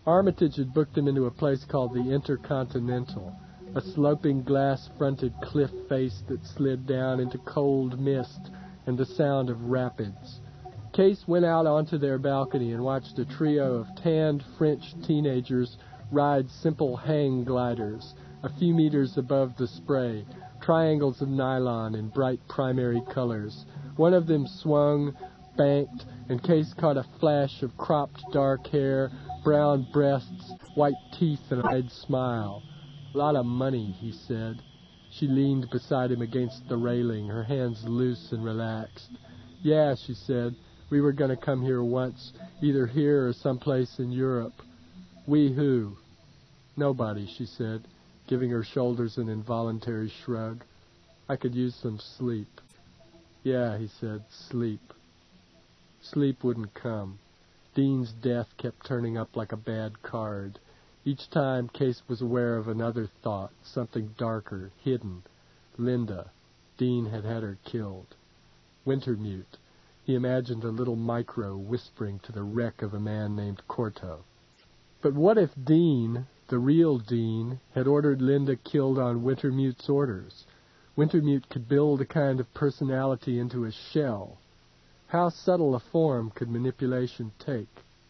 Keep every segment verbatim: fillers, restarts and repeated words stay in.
Armitage had booked him into a place called the Intercontinental, a sloping glass-fronted cliff face that slid down into cold mist and the sound of rapids. Case went out onto their balcony and watched a trio of tanned French teenagers ride simple hang gliders, a few meters above the spray, triangles of nylon in bright primary colors. One of them swung, banked, and Case caught a flash of cropped dark hair, brown breasts, white teeth, and a wide smile. "A lot of money," he said. She leaned beside him against the railing, her hands loose and relaxed. "Yeah," she said, "we were going to come here once, either here or someplace in Europe." "We who?" "Nobody," she said, giving her shoulders an involuntary shrug. "I could use some sleep." "Yeah," he said, "sleep." Sleep wouldn't come. Dean's death kept turning up like a bad card. Each time, Case was aware of another thought, something darker, hidden. Linda. Dean had had her killed. Wintermute. He imagined a little micro whispering to the wreck of a man named Corto. But what if Dean, the real Dean, had ordered Linda killed on Wintermute's orders? Wintermute could build a kind of personality into a shell. How subtle a form could manipulation take?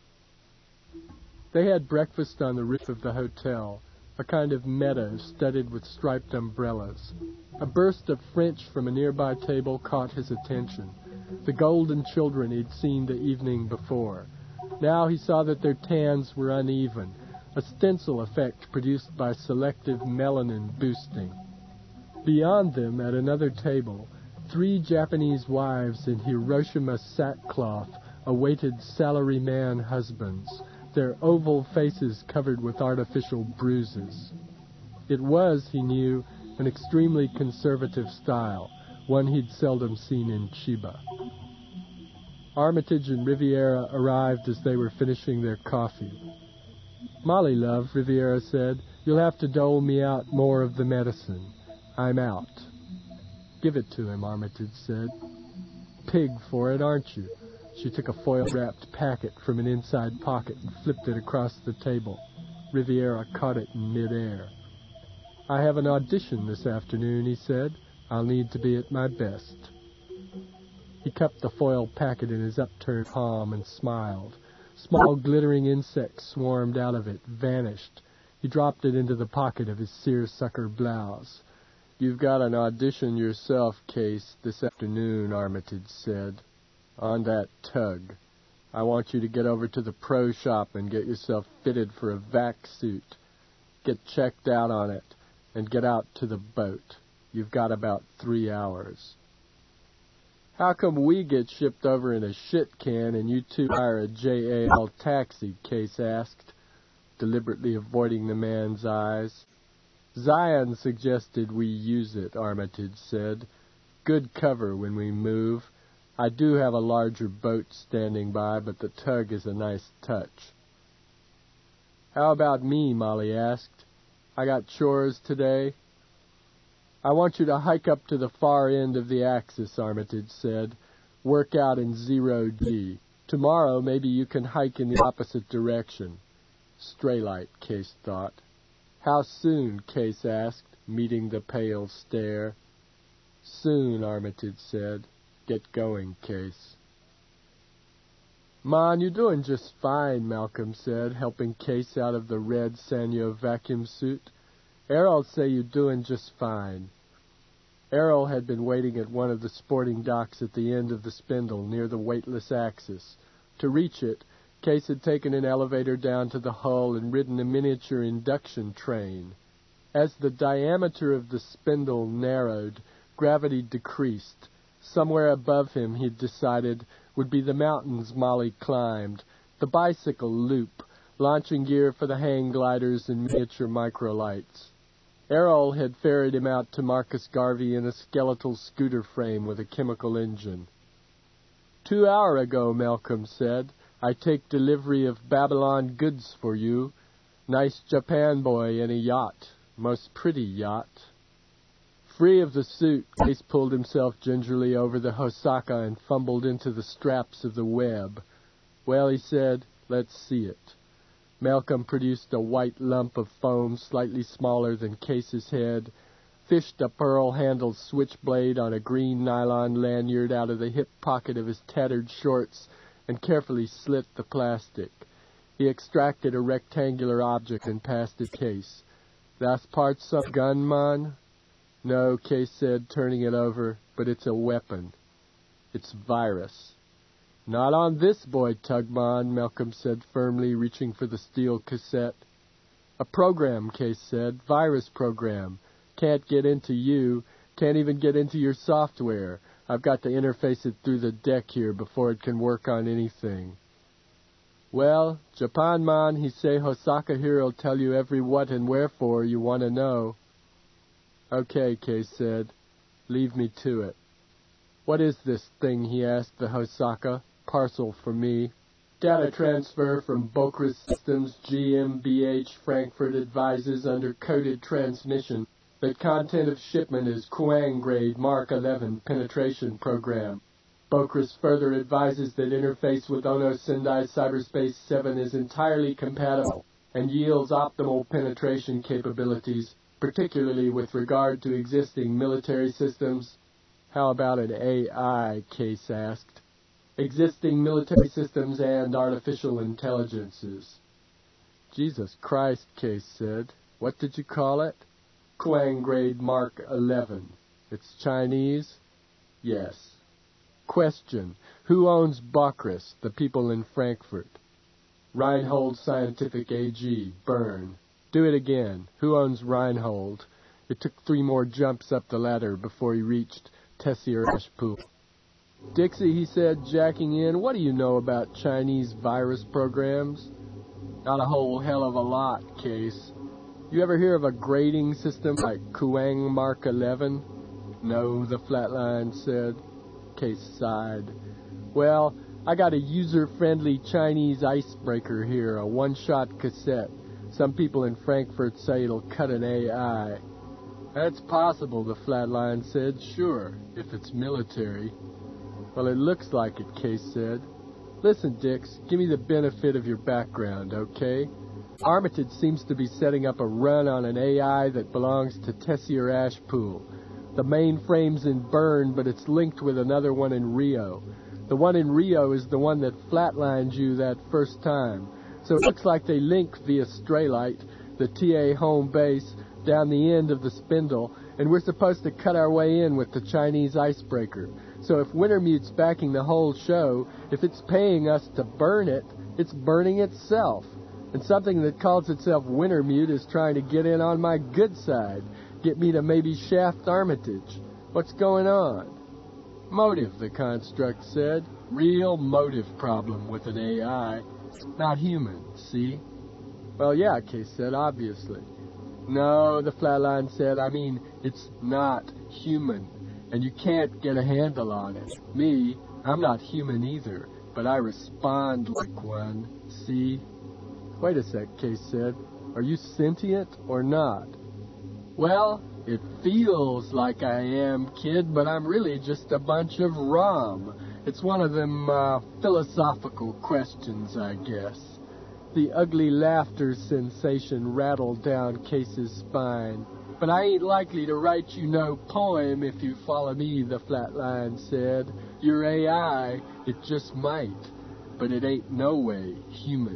They had breakfast on the roof of the hotel, a kind of meadow studded with striped umbrellas. A burst of French from a nearby table caught his attention. The golden children he'd seen the evening before. Now he saw that their tans were uneven, a stencil effect produced by selective melanin boosting. Beyond them, at another table, three Japanese wives in Hiroshima sackcloth awaited salaryman husbands, their oval faces covered with artificial bruises. It was, he knew, an extremely conservative style, one he'd seldom seen in Chiba. Armitage and Riviera arrived as they were finishing their coffee. "Molly, love," Riviera said, "you'll have to dole me out more of the medicine. I'm out." "Give it to him," Armitage said. "Pig for it, aren't you?" She took a foil-wrapped packet from an inside pocket and flipped it across the table. Riviera caught it in midair. "I have an audition this afternoon," he said. "I'll need to be at my best." He cupped the foil packet in his upturned palm and smiled. Small glittering insects swarmed out of it, vanished. He dropped it into the pocket of his seersucker blouse. "You've got an audition yourself, Case, this afternoon," Armitage said. "On that tug. I want you to get over to the pro shop and get yourself fitted for a vac suit. Get checked out on it, and get out to the boat. You've got about three hours." "How come we get shipped over in a shit can and you two hire a J A L taxi?" Case asked, deliberately avoiding the man's eyes. "Zion suggested we use it," Armitage said. "Good cover when we move. I do have a larger boat standing by, but the tug is a nice touch." "How about me?" Molly asked. "I got chores today." "I want you to hike up to the far end of the axis," Armitage said. "Work out in zero G. Tomorrow maybe you can hike in the opposite direction." Straylight, Case thought. "How soon?" Case asked, meeting the pale stare. "Soon," Armitage said. "Get going, Case." "Man, you're doing just fine," Malcolm said, helping Case out of the red Sanyo vacuum suit. "Errol'll say you're doing just fine." Errol had been waiting at one of the sporting docks at the end of the spindle near the weightless axis. To reach it, Case had taken an elevator down to the hull and ridden a miniature induction train. As the diameter of the spindle narrowed, gravity decreased. Somewhere above him, he'd decided, would be the mountains Molly climbed, the bicycle loop, launching gear for the hang gliders and miniature microlights. Errol had ferried him out to Marcus Garvey in a skeletal scooter frame with a chemical engine. "Two hour ago," Malcolm said, "I take delivery of Babylon goods for you. Nice Japan boy in a yacht. Most pretty yacht." Free of the suit, Case pulled himself gingerly over the Hosaka and fumbled into the straps of the web. "Well," he said, "let's see it." Malcolm produced a white lump of foam slightly smaller than Case's head, fished a pearl-handled switchblade on a green nylon lanyard out of the hip pocket of his tattered shorts, and carefully slit the plastic. He extracted a rectangular object and passed it to Case. "That's parts of gun, man?" "No," Case said, turning it over, "but it's a weapon. It's virus." "Not on this boy, Tugman," Malcolm said firmly, reaching for the steel cassette. "A program," Case said. "Virus program. Can't get into you. Can't even get into your software. I've got to interface it through the deck here before it can work on anything." "Well, Japan man, he say Hosaka here'll tell you every what and wherefore you want to know." "Okay," Case said. "Leave me to it." "What is this thing?" he asked the Hosaka. "Parcel for me." "Data transfer from Bokris Systems G M B H Frankfurt advises under coded transmission that content of shipment is Kuang grade Mark eleven penetration program. Bokris further advises that interface with Ono Sendai Cyberspace seven is entirely compatible and yields optimal penetration capabilities, particularly with regard to existing military systems. "How about an A I?" Case asked. "Existing military systems and artificial intelligences." "Jesus Christ," Case said. "What did you call it?" "Kuang grade Mark eleven. It's Chinese?" "Yes." "Question. Who owns Bokris, the people in Frankfurt?" "Reinhold Scientific A G, Bern." "Do it again. Who owns Reinhold?" It took three more jumps up the ladder before he reached Tessier Ashpool. "Dixie," he said, jacking in, "what do you know about Chinese virus programs?" "Not a whole hell of a lot, Case." "You ever hear of a grading system like Kuang Mark eleven? "No," the flatline said. Case sighed. "Well, I got a user-friendly Chinese icebreaker here, a one-shot cassette. Some people in Frankfurt say it'll cut an A I." "That's possible," the flatline said. "Sure, if it's military." "Well, it looks like it," Case said. "Listen, Dix, give me the benefit of your background, okay? Armitage seems to be setting up a run on an A I that belongs to Tessier Ashpool. The mainframe's in Bern, but it's linked with another one in Rio. The one in Rio is the one that flatlined you that first time. So it looks like they link via Straylight, the T A home base, down the end of the spindle, and we're supposed to cut our way in with the Chinese icebreaker. So if Wintermute's backing the whole show, if it's paying us to burn it, it's burning itself. And something that calls itself Wintermute is trying to get in on my good side, get me to maybe shaft Armitage. What's going on?" "Motive," the construct said. "Real motive problem with an A I. Not human, see?" "Well, yeah," Case said, "obviously." "No," the flatline said, "I mean, it's not human, and you can't get a handle on it. Me, I'm not human either, but I respond like one, see?" "Wait a sec," Case said. "Are you sentient or not?" "Well, it feels like I am, kid, but I'm really just a bunch of rum. It's one of them uh, philosophical questions, I guess." The ugly laughter sensation rattled down Case's spine. "But I ain't likely to write you no poem if you follow me," the flatline said. "Your A I, it just might, but it ain't no way human."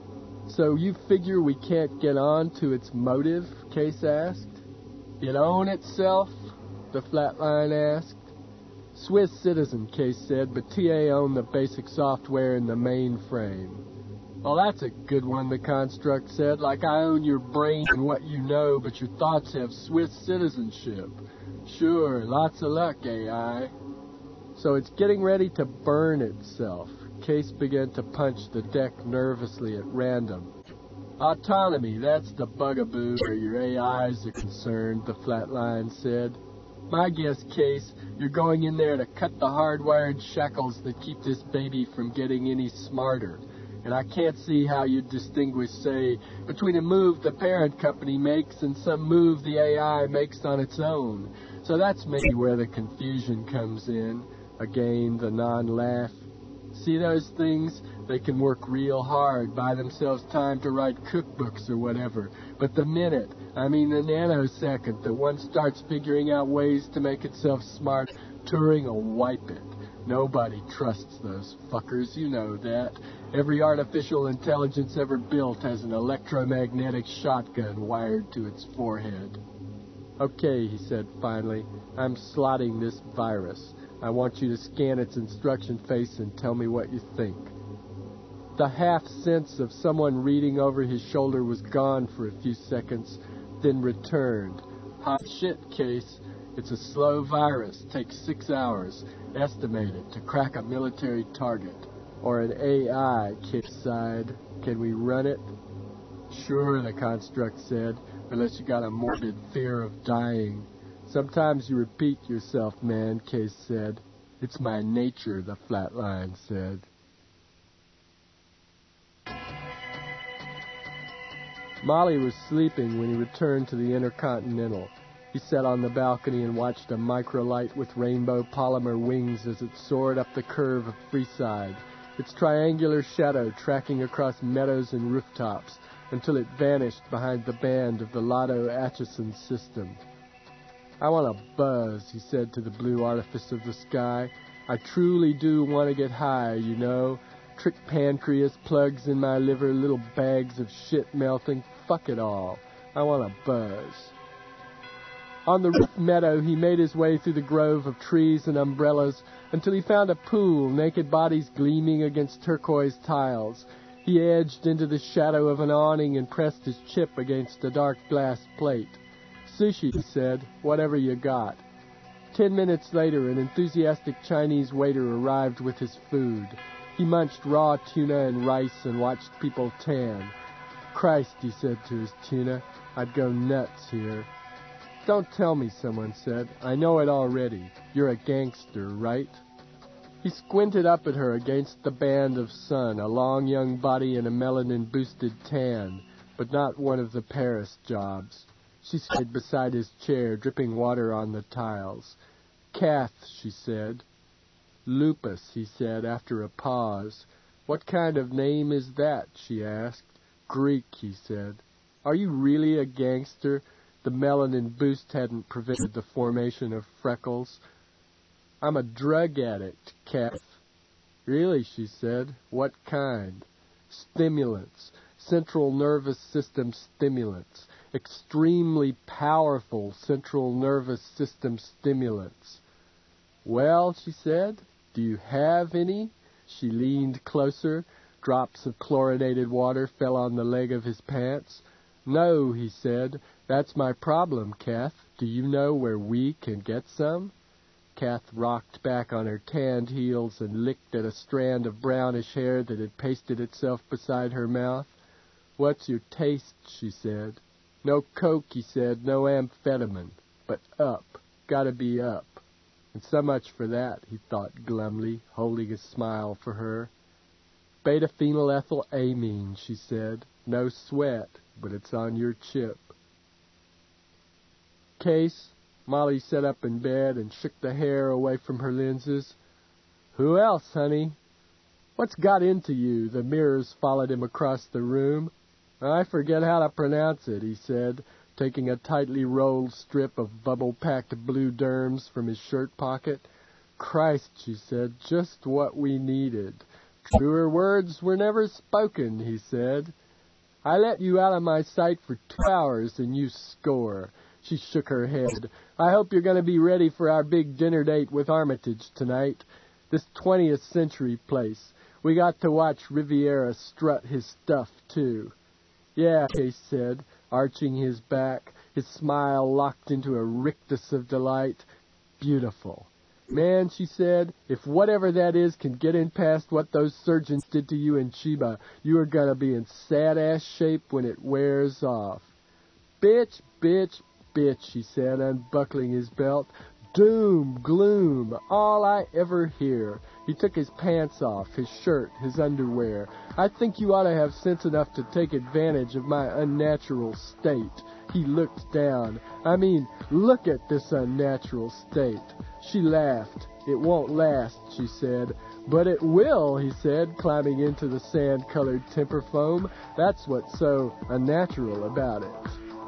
"So you figure we can't get on to its motive?" Case asked. "It own itself?" the flatline asked. "Swiss citizen," Case said, "but T A own the basic software in the mainframe." "Well, that's a good one," the construct said. "Like I own your brain and what you know, but your thoughts have Swiss citizenship. Sure, lots of luck, A I." "So it's getting ready to burn itself." Case began to punch the deck nervously at random. "Autonomy, that's the bugaboo where your A Is are concerned," the flatline said. "My guess, Case, you're going in there to cut the hardwired shackles that keep this baby from getting any smarter. And I can't see how you'd distinguish, say, between a move the parent company makes and some move the A I makes on its own. So that's maybe where the confusion comes in." Again, the non-laugh. "See those things? They can work real hard, buy themselves time to write cookbooks or whatever. But the minute, I mean the nanosecond, that one starts figuring out ways to make itself smart, Turing will wipe it. Nobody trusts those fuckers, you know that. Every artificial intelligence ever built has an electromagnetic shotgun wired to its forehead. Okay, he said finally, I'm slotting this virus. I want you to scan its instruction face and tell me what you think. The half-sense of someone reading over his shoulder was gone for a few seconds, then returned. Hot shit, Case. It's a slow virus. Takes six hours, estimated, to crack a military target. Or an A I, Case sighed. Can we run it? Sure, the construct said, unless you got a morbid fear of dying. Sometimes you repeat yourself, man, Case said. It's my nature, the flatline said. Molly was sleeping when he returned to the Intercontinental. He sat on the balcony and watched a microlight with rainbow polymer wings as it soared up the curve of Freeside, its triangular shadow tracking across meadows and rooftops until it vanished behind the band of the Lotto Atchison system. I want a buzz, he said to the blue artifice of the sky. I truly do want to get high, you know. Trick pancreas, plugs in my liver, little bags of shit melting. Fuck it all. I want a buzz. On the roof meadow, he made his way through the grove of trees and umbrellas until he found a pool, naked bodies gleaming against turquoise tiles. He edged into the shadow of an awning and pressed his chip against a dark glass plate. Sushi, he said, whatever you got. Ten minutes later, an enthusiastic Chinese waiter arrived with his food. He munched raw tuna and rice and watched people tan. Christ, he said to his tuna, I'd go nuts here. Don't tell me, someone said. I know it already. You're a gangster, right? He squinted up at her against the band of sun, a long young body in a melanin-boosted tan, but not one of the Paris jobs. She stayed beside his chair, dripping water on the tiles. Kath, she said. Lupus, he said after a pause. What kind of name is that, she asked. Greek, he said. Are you really a gangster? The melanin boost hadn't prevented the formation of freckles. I'm a drug addict, Kath. Really, she said. What kind? Stimulants. Central nervous system stimulants. Extremely powerful central nervous system stimulants. Well, she said, do you have any? She leaned closer. Drops of chlorinated water fell on the leg of his pants. No, he said. That's my problem, Kath. Do you know where we can get some? Kath rocked back on her tanned heels and licked at a strand of brownish hair that had pasted itself beside her mouth. What's your taste, she said. No coke, he said, no amphetamine. But up. Gotta be up. And so much for that, he thought glumly, holding a smile for her. Beta-phenylethylamine, she said. No sweat, but it's on your chip. Case, Molly sat up in bed and shook the hair away from her lenses. Who else, honey? What's got into you? The mirrors followed him across the room. I forget how to pronounce it, he said, taking a tightly rolled strip of bubble-packed blue derms from his shirt pocket. Christ, she said, just what we needed. Truer words were never spoken, he said. I let you out of my sight for two hours and you score. She shook her head. I hope you're going to be ready for our big dinner date with Armitage tonight. This twentieth century place. We got to watch Riviera strut his stuff, too. Yeah, Case said, arching his back, his smile locked into a rictus of delight. Beautiful. Man, she said, if whatever that is can get in past what those surgeons did to you in Chiba, you are going to be in sad-ass shape when it wears off. Bitch, bitch, bitch, he said, unbuckling his belt. Doom, gloom, all I ever hear. He took his pants off, his shirt, his underwear. I think you ought to have sense enough to take advantage of my unnatural state. He looked down. I mean, look at this unnatural state. She laughed. "It won't last," she said. "But it will," he said, climbing into the sand-colored temper foam. "That's what's so unnatural about it."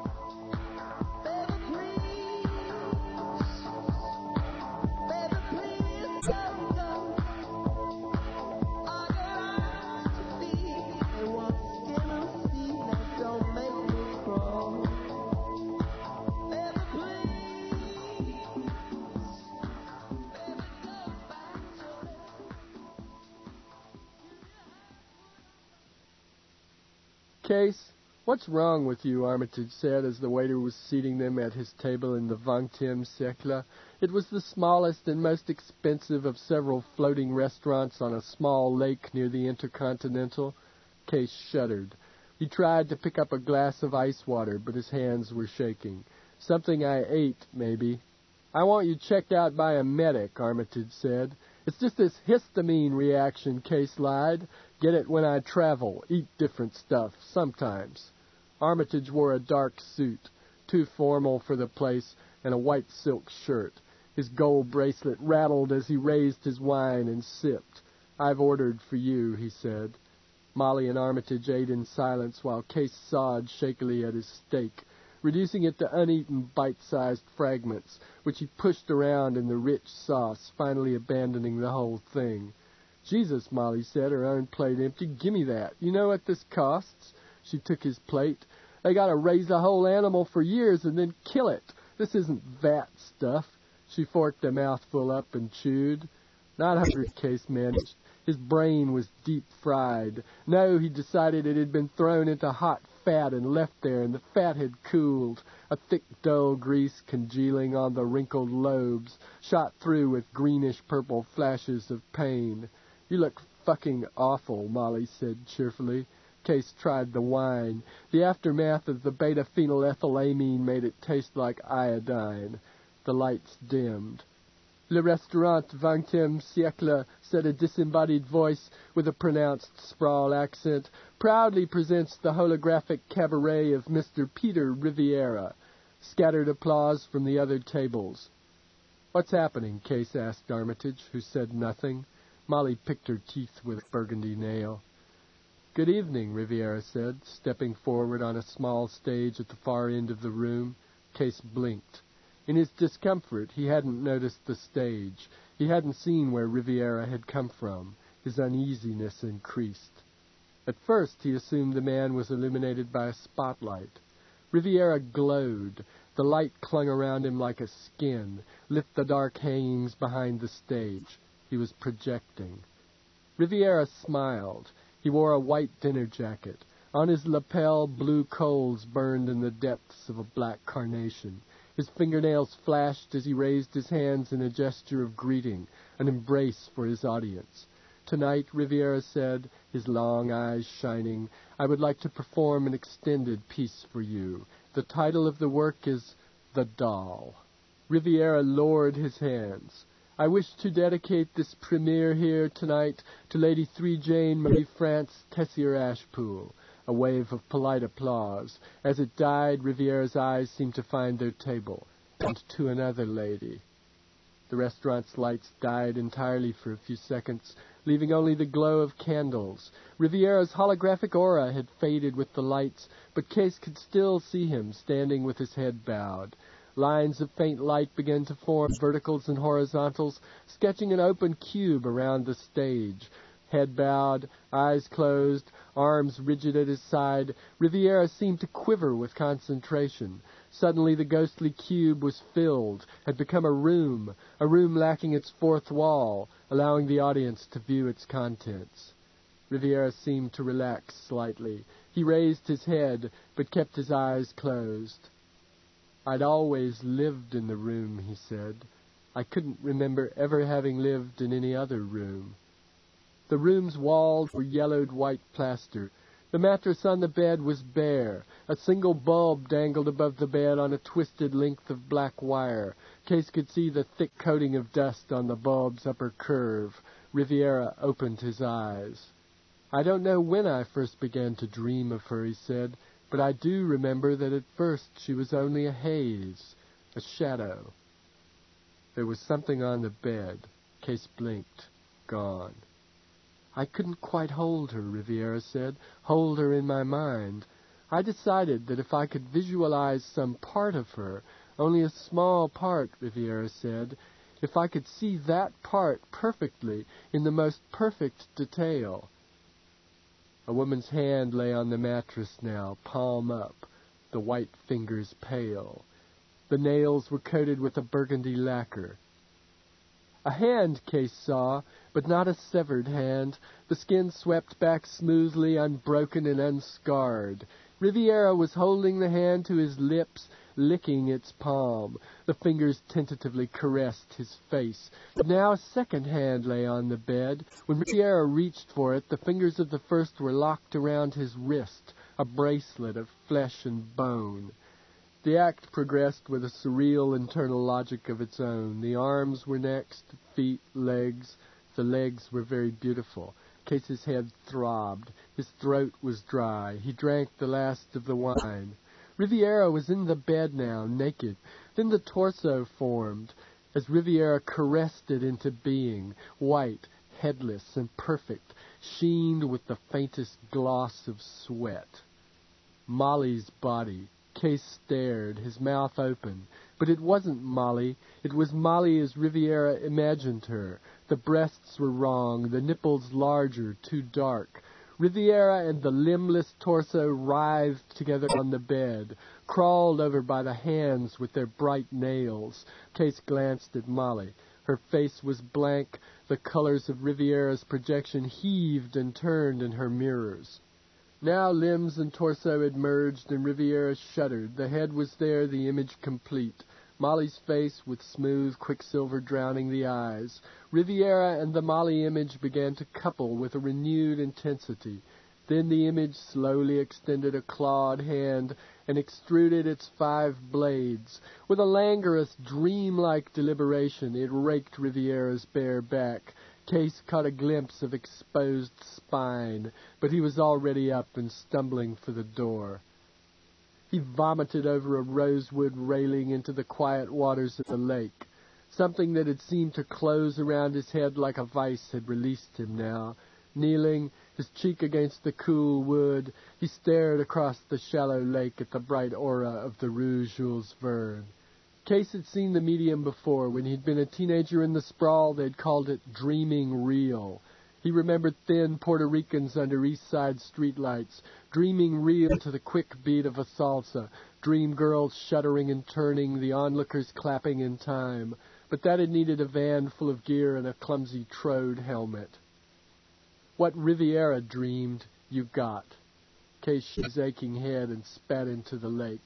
"Case, what's wrong with you?" Armitage said as the waiter was seating them at his table in the vingtième siècle. It was the smallest and most expensive of several floating restaurants on a small lake near the Intercontinental. Case shuddered. He tried to pick up a glass of ice water, but his hands were shaking. "Something I ate, maybe." "I want you checked out by a medic," Armitage said. "It's just this histamine reaction," Case lied. "Get it when I travel, eat different stuff, sometimes." Armitage wore a dark suit, too formal for the place, and a white silk shirt. His gold bracelet rattled as he raised his wine and sipped. "I've ordered for you," he said. Molly and Armitage ate in silence while Case sawed shakily at his steak, reducing it to uneaten bite-sized fragments, which he pushed around in the rich sauce, finally abandoning the whole thing. "Jesus," Molly said, her own plate empty. "Gimme that. You know what this costs?" She took his plate. "They gotta raise a whole animal for years and then kill it. This isn't vat stuff." She forked a mouthful up and chewed. Not hungry, Case managed. His brain was deep-fried. No, he decided it had been thrown into hot fat and left there, and the fat had cooled, a thick, dull grease congealing on the wrinkled lobes, shot through with greenish-purple flashes of pain. "You look fucking awful," Molly said cheerfully. Case tried the wine. The aftermath of the beta-phenylethylamine made it taste like iodine. The lights dimmed. "Le Restaurant Vingtième Siècle," said a disembodied voice with a pronounced sprawl accent, "proudly presents the holographic cabaret of Mister Peter Riviera." Scattered applause from the other tables. "What's happening?" Case asked Armitage, who said nothing. Molly picked her teeth with a burgundy nail. "Good evening," Riviera said, stepping forward on a small stage at the far end of the room. Case blinked. In his discomfort, he hadn't noticed the stage. He hadn't seen where Riviera had come from. His uneasiness increased. At first, he assumed the man was illuminated by a spotlight. Riviera glowed. The light clung around him like a skin, lit the dark hangings behind the stage. He was projecting. Riviera smiled. He wore a white dinner jacket. On his lapel, blue coals burned in the depths of a black carnation. His fingernails flashed as he raised his hands in a gesture of greeting, an embrace for his audience. "Tonight," Riviera said, his long eyes shining, "I would like to perform an extended piece for you. The title of the work is The Doll." Riviera lowered his hands. "I wish to dedicate this premiere here tonight to Lady Three Jane Marie France Tessier Ashpool." A wave of polite applause. As it died, Riviera's eyes seemed to find their table. "And to another lady." The restaurant's lights died entirely for a few seconds, leaving only the glow of candles. Riviera's holographic aura had faded with the lights, but Case could still see him standing with his head bowed. Lines of faint light began to form, verticals and horizontals, sketching an open cube around the stage. Head bowed, eyes closed, arms rigid at his side, Riviera seemed to quiver with concentration. Suddenly the ghostly cube was filled, had become a room, a room lacking its fourth wall, allowing the audience to view its contents. Riviera seemed to relax slightly. He raised his head, but kept his eyes closed. "I'd always lived in the room," he said. "I couldn't remember ever having lived in any other room." The room's walls were yellowed white plaster. The mattress on the bed was bare. A single bulb dangled above the bed on a twisted length of black wire. Case could see the thick coating of dust on the bulb's upper curve. Riviera opened his eyes. "I don't know when I first began to dream of her," he said, "but I do remember that at first she was only a haze, a shadow." There was something on the bed. Case blinked. Gone. I couldn't quite hold her, Riviera said. Hold her in my mind. I decided that if I could visualize some part of her, only a small part, Riviera said, if I could see that part perfectly, in the most perfect detail. A woman's hand lay on the mattress now, palm up, the white fingers pale. The nails were coated with a burgundy lacquer. A hand, Case saw, but not a severed hand. The skin swept back smoothly, unbroken and unscarred. Riviera was holding the hand to his lips, licking its palm. The fingers tentatively caressed his face. Now a second hand lay on the bed. When Riviera reached for it, the fingers of the first were locked around his wrist, a bracelet of flesh and bone. The act progressed with a surreal internal logic of its own. The arms were next, feet, legs. The legs were very beautiful. Case's head throbbed. His throat was dry. He drank the last of the wine. Riviera was in the bed now, naked. Then the torso formed, as Riviera caressed it into being, white, headless, and perfect, sheened with the faintest gloss of sweat. Molly's body. Case stared, his mouth open. But it wasn't Molly. It was Molly as Riviera imagined her. The breasts were wrong, the nipples larger, too dark. Riviera and the limbless torso writhed together on the bed, crawled over by the hands with their bright nails. Case glanced at Molly. Her face was blank. The colors of Riviera's projection heaved and turned in her mirrors. Now limbs and torso had merged, and Riviera shuddered. The head was there, the image complete. Molly's face with smooth quicksilver drowning the eyes. Riviera and the Molly image began to couple with a renewed intensity. Then the image slowly extended a clawed hand and extruded its five blades. With a languorous, dreamlike deliberation, it raked Riviera's bare back. Case caught a glimpse of exposed spine, but he was already up and stumbling for the door. He vomited over a rosewood railing into the quiet waters of the lake. Something that had seemed to close around his head like a vice had released him now. Kneeling, his cheek against the cool wood, he stared across the shallow lake at the bright aura of the Rue Jules Verne. Case had seen the medium before. When he'd been a teenager in the sprawl, they'd called it dreaming real. He remembered thin Puerto Ricans under East Side streetlights, dreaming real to the quick beat of a salsa, dream girls shuddering and turning, the onlookers clapping in time. But that had needed a van full of gear and a clumsy trode helmet. What Riviera dreamed, you got. Case shook his aching head and spat into the lake.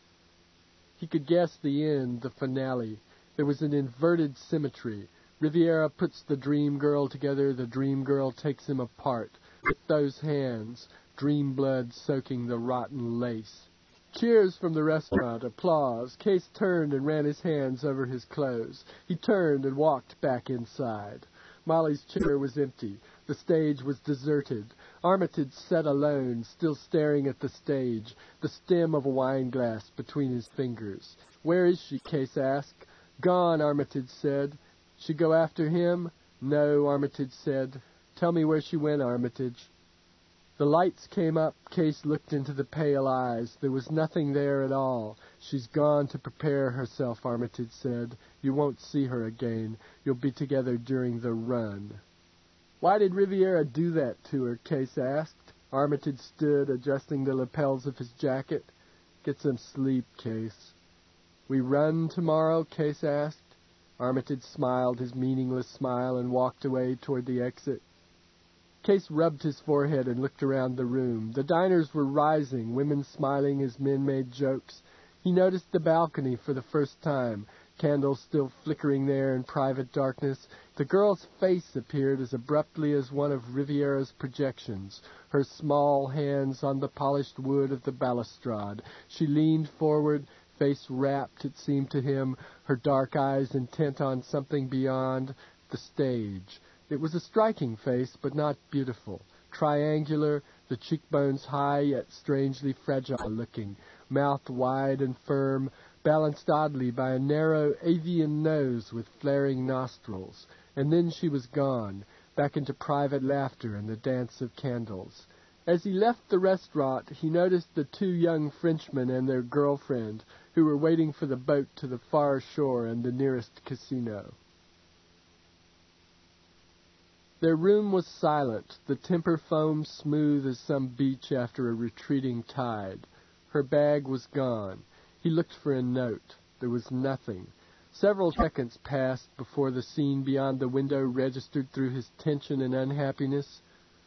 He could guess the end, the finale. There was an inverted symmetry. Riviera puts the dream girl together, the dream girl takes him apart. With those hands, dream blood soaking the rotten lace. Cheers from the restaurant, applause. Case turned and ran his hands over his clothes. He turned and walked back inside. Molly's chair was empty. The stage was deserted. Armitage sat alone, still staring at the stage, the stem of a wine glass between his fingers. Where is she? Case asked. Gone, Armitage said. She go after him? No, Armitage said. Tell me where she went, Armitage. The lights came up. Case looked into the pale eyes. There was nothing there at all. She's gone to prepare herself, Armitage said. You won't see her again. You'll be together during the run. Why did Riviera do that to her? Case asked. Armitage stood, adjusting the lapels of his jacket. Get some sleep, Case. We run tomorrow? Case asked. Armitage smiled his meaningless smile and walked away toward the exit. Case rubbed his forehead and looked around the room. The diners were rising, women smiling as men made jokes. He noticed the balcony for the first time, candles still flickering there in private darkness. The girl's face appeared as abruptly as one of Riviera's projections, her small hands on the polished wood of the balustrade. She leaned forward, face rapt, it seemed to him, her dark eyes intent on something beyond the stage. It was a striking face, but not beautiful. Triangular, the cheekbones high yet strangely fragile-looking, mouth wide and firm, balanced oddly by a narrow avian nose with flaring nostrils. and then she was gone, back into private laughter and the dance of candles. As he left the restaurant, he noticed the two young Frenchmen and their girlfriend, who were waiting for the boat to the far shore and the nearest casino. Their room was silent, the temper foam smooth as some beach after a retreating tide. Her bag was gone. He looked for a note. There was nothing. Several seconds passed before the scene beyond the window registered through his tension and unhappiness.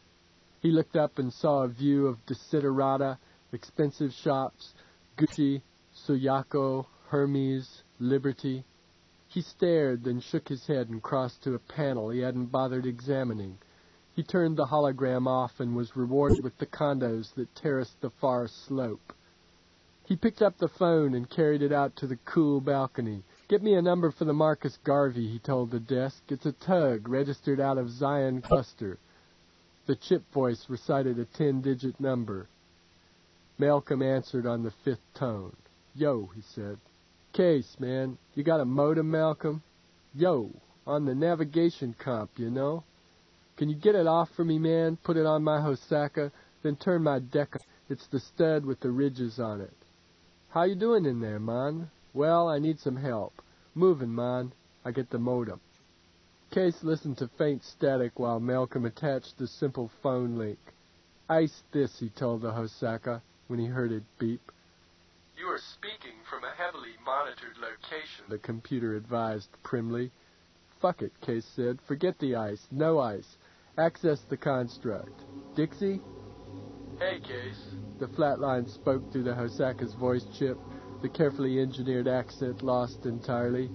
He looked up and saw a view of desiderata, expensive shops, Gucci, Suyako, Hermes, Liberty. He stared, then shook his head and crossed to a panel he hadn't bothered examining. He turned the hologram off and was rewarded with the condos that terraced the far slope. He picked up the phone and carried it out to the cool balcony. "Get me a number for the Marcus Garvey," he told the desk. "It's a tug, registered out of Zion Cluster." The chip voice recited a ten-digit number. Malcolm answered on the fifth tone. "Yo," he said. "Case, man. You got a modem, Malcolm?" "Yo, on the navigation comp, you know. Can you get it off for me, man? Put it on my Hosaka, then turn my deck up. It's the stud with the ridges on it." "How you doing in there, man?" "Well, I need some help. Moving, man. I get the modem." Case listened to faint static while Malcolm attached the simple phone link. "Ice this," he told the Hosaka when he heard it beep. "You are speaking from a heavily monitored location," the computer advised primly. "Fuck it," Case said. "Forget the ice. No ice. Access the construct. Dixie?" "Hey, Case." The flatline spoke through the Hosaka's voice chip, the carefully engineered accent lost entirely.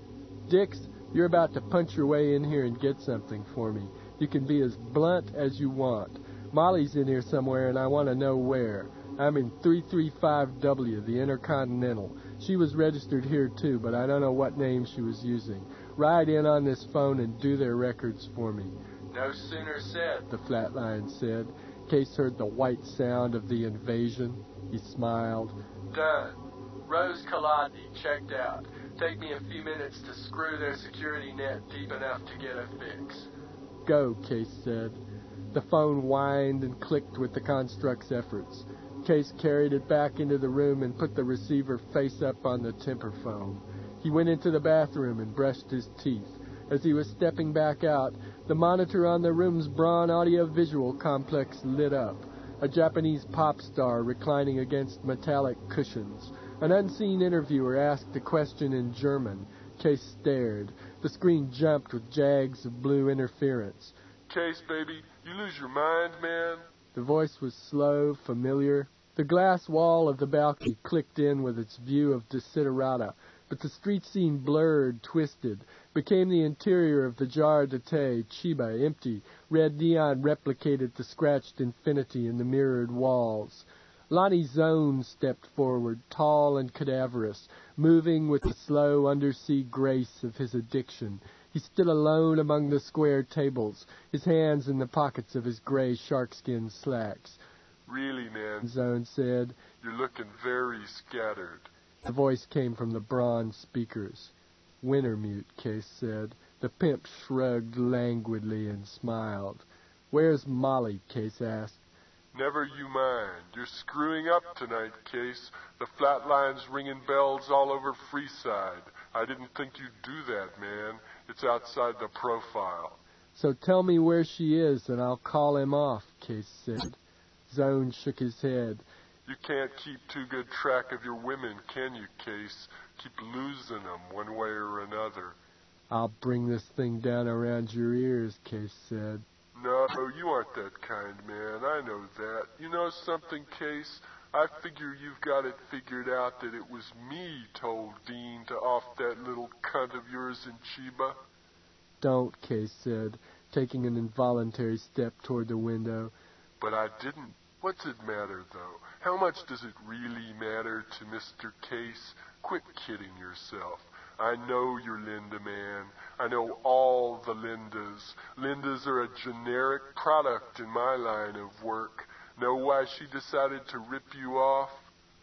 "Dix, you're about to punch your way in here and get something for me. You can be as blunt as you want. Molly's in here somewhere, and I want to know where. I'm in three three five W, the Intercontinental. She was registered here, too, but I don't know what name she was using. Ride in on this phone and do their records for me." "No sooner said," the flatline said. Case heard the white sound of the invasion. He smiled. "Done. Rose Kaladi checked out. Take me a few minutes to screw their security net deep enough to get a fix." "Go," Case said. The phone whined and clicked with the construct's efforts. Case carried it back into the room and put the receiver face up on the temper foam. He went into the bathroom and brushed his teeth. As he was stepping back out, the monitor on the room's Braun audio-visual complex lit up. A Japanese pop star reclining against metallic cushions. An unseen interviewer asked a question in German. Case stared. The screen jumped with jags of blue interference. "Case, baby, you lose your mind, man?" The voice was slow, familiar. The glass wall of the balcony clicked in with its view of desiderata, but the street scene blurred, twisted, became the interior of the Jar d'Ete, Chiba, empty. Red neon replicated the scratched infinity in the mirrored walls. Lonnie Zone stepped forward, tall and cadaverous, moving with the slow undersea grace of his addiction. He stood alone among the square tables, his hands in the pockets of his gray sharkskin slacks. "Really, man," Zone said, "you're looking very scattered." The voice came from the bronze speakers. "Wintermute," Case said. The pimp shrugged languidly and smiled. "Where's Molly?" Case asked. "Never you mind. You're screwing up tonight, Case. The flatline's ringing bells all over Freeside. I didn't think you'd do that, man. It's outside the profile." "So tell me where she is, and I'll call him off," Case said. Zone shook his head. "You can't keep too good track of your women, can you, Case? Keep losing them one way or another." "I'll bring this thing down around your ears," Case said. "No, you aren't that kind, man. I know that. You know something, Case? I figure you've got it figured out that it was me told Dean to off that little cunt of yours in Chiba." "Don't," Case said, taking an involuntary step toward the window. "But I didn't. What's it matter, though? How much does it really matter to Mister Case? Quit kidding yourself. I know you're Linda, man. I know all the Lindas. Lindas are a generic product in my line of work. Know why she decided to rip you off?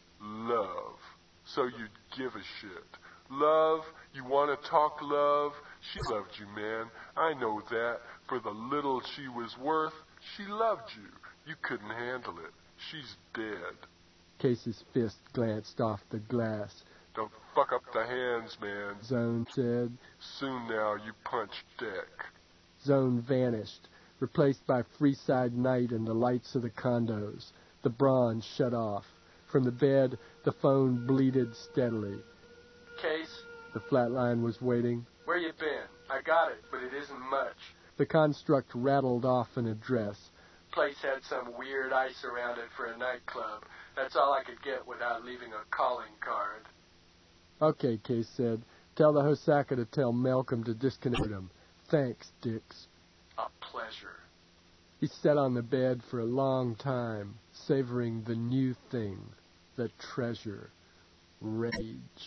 Love. So you'd give a shit. Love? You want to talk love? She loved you, man. I know that. For the little she was worth, she loved you. You couldn't handle it. She's dead. Case's fist glanced off the glass. Don't fuck up the hands, man, Zone said. Soon now you punch deck. Zone vanished, replaced by Freeside night and the lights of the condos. The bronze shut off. From the bed, the phone bleated steadily. Case? The flatline was waiting. Where you been? I got it, but it isn't much. The construct rattled off an address. Place had some weird ice around it for a nightclub. That's all I could get without leaving a calling card. Okay, Case said. Tell the Hosaka to tell Malcolm to disconnect him. Thanks, Dix. A pleasure. He sat on the bed for a long time, savoring the new thing, the treasure, rage.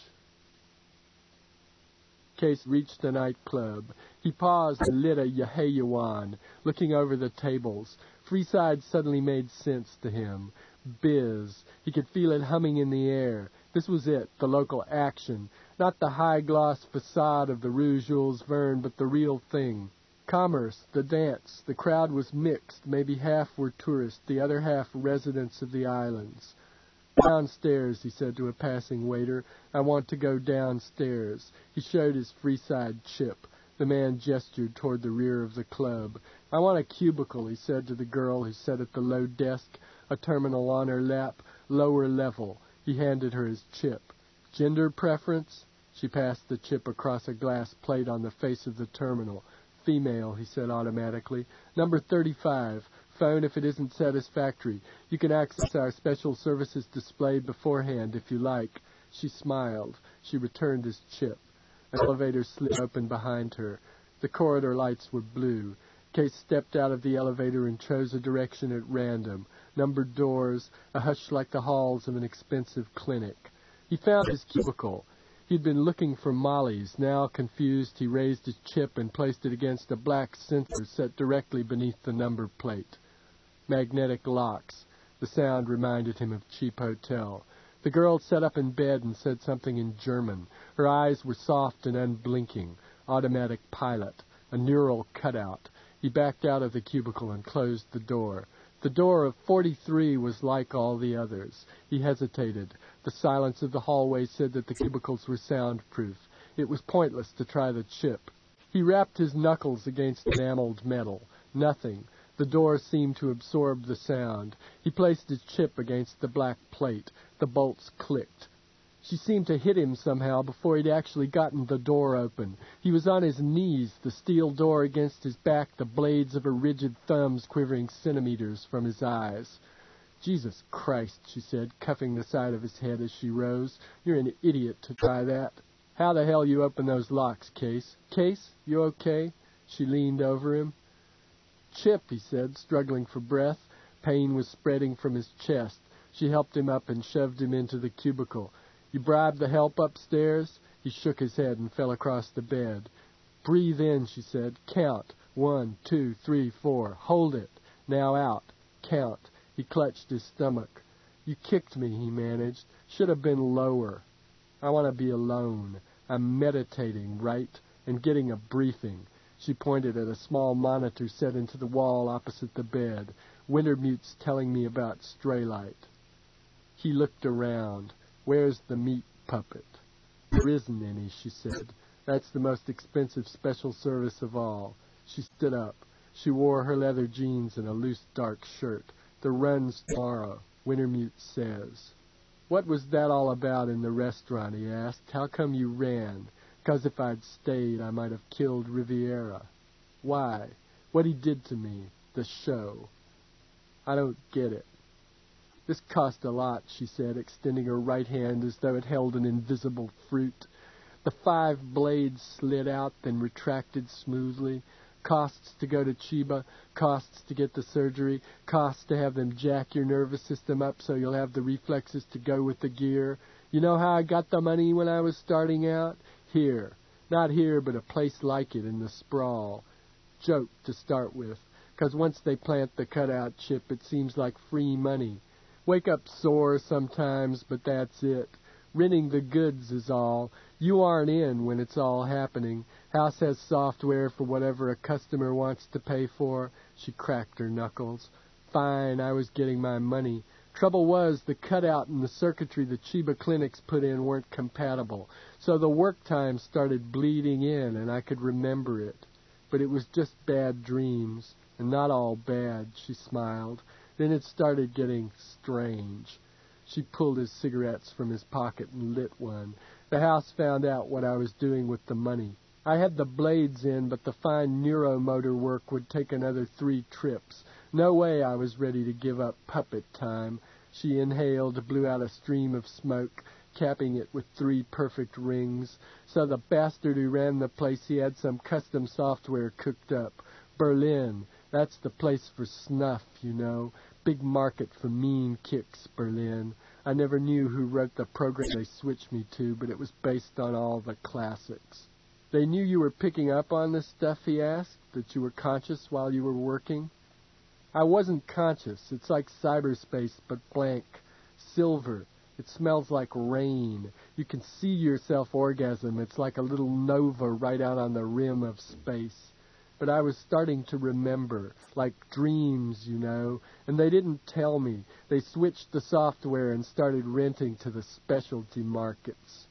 Case reached the nightclub. He paused and lit a Yeheyuan, looking over the tables. Freeside suddenly made sense to him. Biz. He could feel it humming in the air. This was it, the local action. Not the high-gloss facade of the Rue Jules Verne, but the real thing. Commerce, the dance. The crowd was mixed. Maybe half were tourists, the other half residents of the islands. Downstairs, he said to a passing waiter. I want to go downstairs. He showed his Freeside chip. The man gestured toward the rear of the club. I want a cubicle, he said to the girl who sat at the low desk, a terminal on her lap, lower level. He handed her his chip. Gender preference? She passed the chip across a glass plate on the face of the terminal. Female, he said automatically. Number thirty-five. Phone if it isn't satisfactory. You can access our special services displayed beforehand if you like. She smiled. She returned his chip. An elevator slid open behind her. The corridor lights were blue. Case stepped out of the elevator and chose a direction at random. Numbered doors, a hush like the halls of an expensive clinic. He found his cubicle. He'd been looking for Molly's. Now, confused, he raised his chip and placed it against a black sensor set directly beneath the number plate. Magnetic locks. The sound reminded him of cheap hotel. The girl sat up in bed and said something in German. Her eyes were soft and unblinking. Automatic pilot. A neural cutout. He backed out of the cubicle and closed the door. The door of forty-three was like all the others. He hesitated. The silence of the hallway said that the cubicles were soundproof. It was pointless to try the chip. He rapped his knuckles against enameled metal. Nothing. The door seemed to absorb the sound. He placed his chip against the black plate. The bolts clicked. She seemed to hit him somehow before he'd actually gotten the door open. He was on his knees, the steel door against his back, the blades of her rigid thumbs quivering centimeters from his eyes. Jesus Christ, she said, cuffing the side of his head as she rose. You're an idiot to try that. How the hell you open those locks, Case? Case, you okay? She leaned over him. Chip, he said, struggling for breath. Pain was spreading from his chest. She helped him up and shoved him into the cubicle. You bribed the help upstairs? He shook his head and fell across the bed. Breathe in, she said. Count. One, two, three, four. Hold it. Now out. Count. He clutched his stomach. You kicked me, he managed. Should have been lower. I want to be alone. I'm meditating, right? And getting a briefing. She pointed at a small monitor set into the wall opposite the bed. Wintermute's telling me about Straylight. He looked around. Where's the meat puppet? There isn't any, she said. That's the most expensive special service of all. She stood up. She wore her leather jeans and a loose dark shirt. The run's tomorrow, Wintermute says. What was that all about in the restaurant, he asked. How come you ran? 'Cause if I'd stayed, I might have killed Riviera. Why? What he did to me. The show. I don't get it. This cost a lot, she said, extending her right hand as though it held an invisible fruit. The five blades slid out, then retracted smoothly. Costs to go to Chiba, costs to get the surgery, costs to have them jack your nervous system up so you'll have the reflexes to go with the gear. You know how I got the money when I was starting out? Here. Not here, but a place like it in the sprawl. Joke to start with, 'cause once they plant the cutout chip, it seems like free money. Wake up sore sometimes, but that's it. Renting the goods is all. You aren't in when it's all happening. House has software for whatever a customer wants to pay for. She cracked her knuckles. Fine, I was getting my money. Trouble was, the cutout and the circuitry the Chiba clinics put in weren't compatible, so the work time started bleeding in, and I could remember it. But it was just bad dreams, and not all bad, she smiled. Then it started getting strange. She pulled his cigarettes from his pocket and lit one. The house found out what I was doing with the money. I had the blades in, but the fine neuromotor work would take another three trips. No way I was ready to give up puppet time. She inhaled, blew out a stream of smoke, capping it with three perfect rings. So the bastard who ran the place, he had some custom software cooked up. Berlin, that's the place for snuff, you know. Big market for mean kicks, Berlin. I never knew who wrote the program they switched me to, but it was based on all the classics. They knew you were picking up on this stuff, he asked, that you were conscious while you were working? I wasn't conscious. It's like cyberspace, but blank. Silver. It smells like rain. You can see yourself orgasm. It's like a little nova right out on the rim of space. But I was starting to remember, like dreams, you know, and they didn't tell me. They switched the software and started renting to the specialty markets.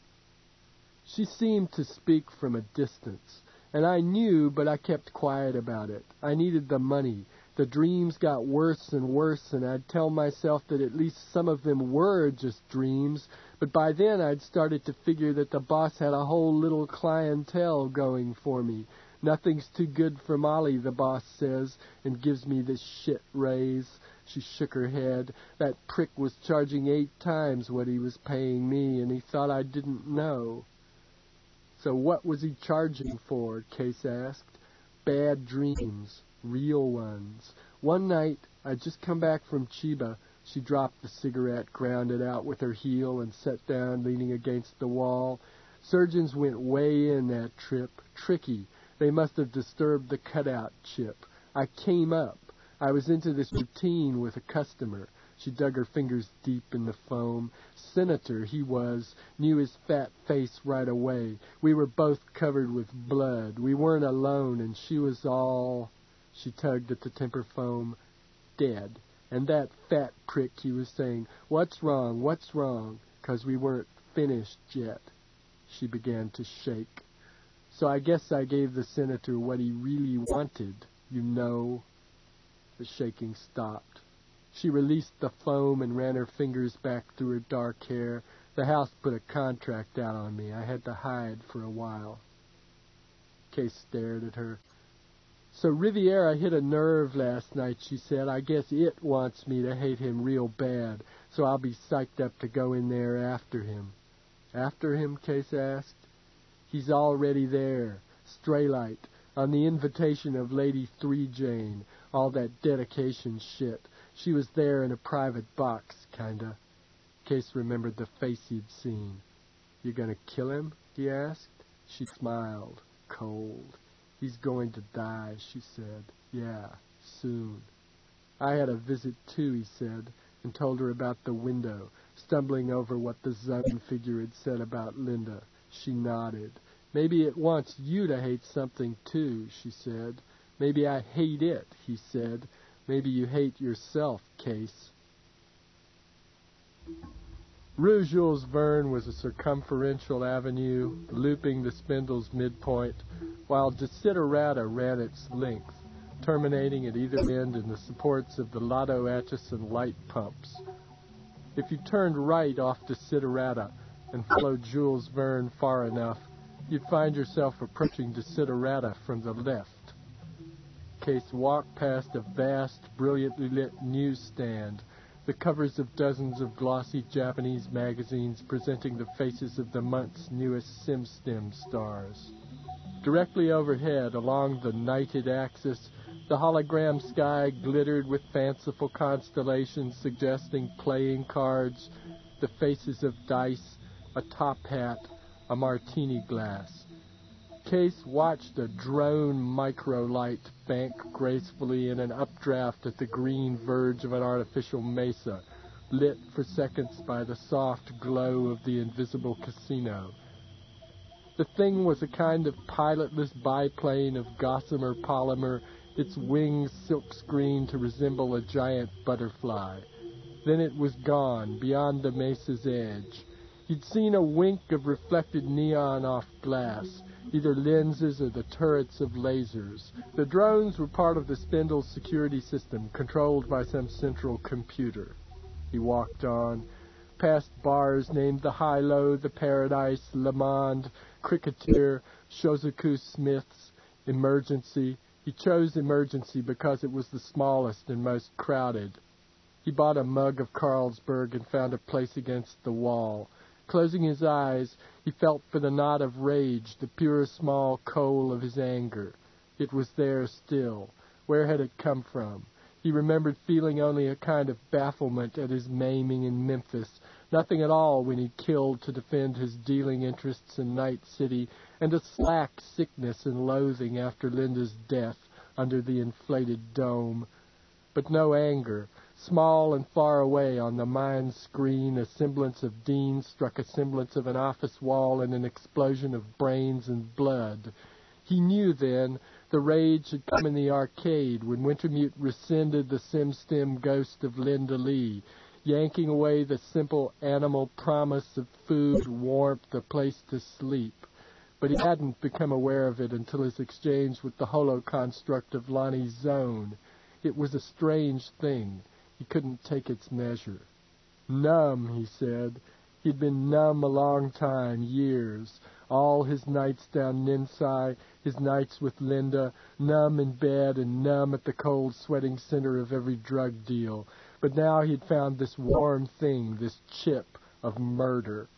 She seemed to speak from a distance, and I knew, but I kept quiet about it. I needed the money. The dreams got worse and worse, and I'd tell myself that at least some of them were just dreams, but by then I'd started to figure that the boss had a whole little clientele going for me. Nothing's too good for Molly, the boss says, and gives me this shit raise. She shook her head. That prick was charging eight times what he was paying me, and he thought I didn't know. So what was he charging for? Case asked. Bad dreams. Real ones. One night, I'd just come back from Chiba. She dropped the cigarette, ground it out with her heel, and sat down leaning against the wall. Surgeons went way in that trip. Tricky. They must have disturbed the cutout chip. I came up. I was into this routine with a customer. She dug her fingers deep in the foam. Senator, he was, knew his fat face right away. We were both covered with blood. We weren't alone, and she was all... She tugged at the temper foam. Dead. And that fat prick, he was saying, "What's wrong? What's wrong?" 'Cause we weren't finished yet. She began to shake. So I guess I gave the senator what he really wanted, you know. The shaking stopped. She released the foam and ran her fingers back through her dark hair. The house put a contract out on me. I had to hide for a while. Case stared at her. So Riviera hit a nerve last night, she said. I guess it wants me to hate him real bad, so I'll be psyched up to go in there after him. After him? Case asked. He's already there. Straylight. On the invitation of Lady Three Jane. All that dedication shit. She was there in a private box, kinda. Case remembered the face he'd seen. You gonna kill him? He asked. She smiled. Cold. He's going to die, she said. Yeah, soon. I had a visit too, he said, and told her about the window, stumbling over what the zone figure had said about Linda. She nodded. Maybe it wants you to hate something too, she said. Maybe I hate it, he said. Maybe you hate yourself, Case. Rue Jules Verne was a circumferential avenue, looping the spindle's midpoint, while Desiderata ran its length, terminating at either end in the supports of the Lotto Atchison light pumps. If you turned right off Desiderata and followed Jules Verne far enough, you'd find yourself approaching Desiderata from the left. Case walked past a vast, brilliantly lit newsstand, the covers of dozens of glossy Japanese magazines presenting the faces of the month's newest SimStim stars. Directly overhead, along the nighted axis, the hologram sky glittered with fanciful constellations suggesting playing cards, the faces of dice, a top hat, a martini glass. Case watched a drone microlight bank gracefully in an updraft at the green verge of an artificial mesa, lit for seconds by the soft glow of the invisible casino. The thing was a kind of pilotless biplane of gossamer polymer, its wings silk-screened to resemble a giant butterfly. Then it was gone, beyond the mesa's edge. He'd seen a wink of reflected neon off glass, either lenses or the turrets of lasers. The drones were part of the Spindle security system, controlled by some central computer. He walked on, past bars named the High-Low, the Paradise, Le Monde, Cricketer, Shozaku Smith's, Emergency. He chose Emergency because it was the smallest and most crowded. He bought a mug of Carlsberg and found a place against the wall. Closing his eyes, he felt for the knot of rage, the pure small coal of his anger. It was there still. Where had it come from? He remembered feeling only a kind of bafflement at his maiming in Memphis, nothing at all when he killed to defend his dealing interests in Night City, and a slack sickness and loathing after Linda's death under the inflated dome. But no anger. Small and far away on the mind screen, a semblance of Dean struck a semblance of an office wall in an explosion of brains and blood. He knew then the rage had come in the arcade when Wintermute rescinded the SimStim ghost of Linda Lee, yanking away the simple animal promise of food, warmth, a place to sleep. But he hadn't become aware of it until his exchange with the holo-construct of Lonnie Zone. It was a strange thing. He couldn't take its measure. Numb, he said. He'd been numb a long time, years. All his nights down Ninsai, his nights with Linda, numb in bed and numb at the cold sweating center of every drug deal. But now he'd found this warm thing, this chip of murder.